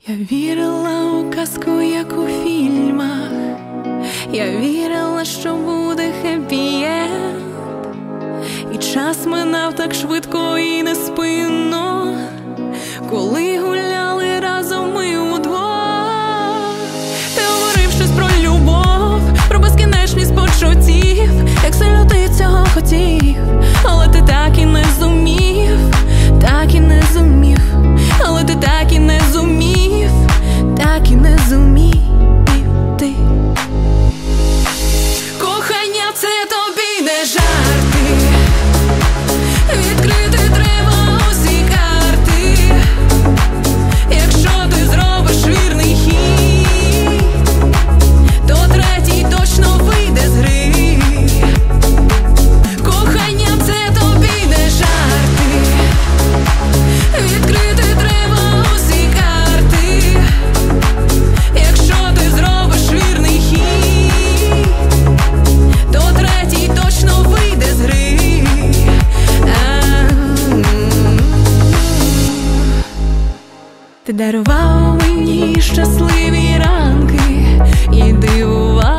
Я вірила у казку, як у фільмах. Я вірила, що буде хеппі-енд. І час минав так швидко і неспинно, коли гуляли разом ми удвох. Ти говорив щось про любов, про безкінечність почуттів, як сильно ти цього хотів, але ти так і не зумів, так і не зумів, але ти так і не зумів, так і не зумів ти. Кохання — це тобі не жарти, відкрити треба усі карти. Якщо ти зробиш вірний хід, то третій точно вийде з гри. Кохання — це тобі не жарти, відкрити треба усі карти. Якщо ти зробиш вірний хід, то третій точно вийде з гри. Ти дарував мені щасливі ранки і дивував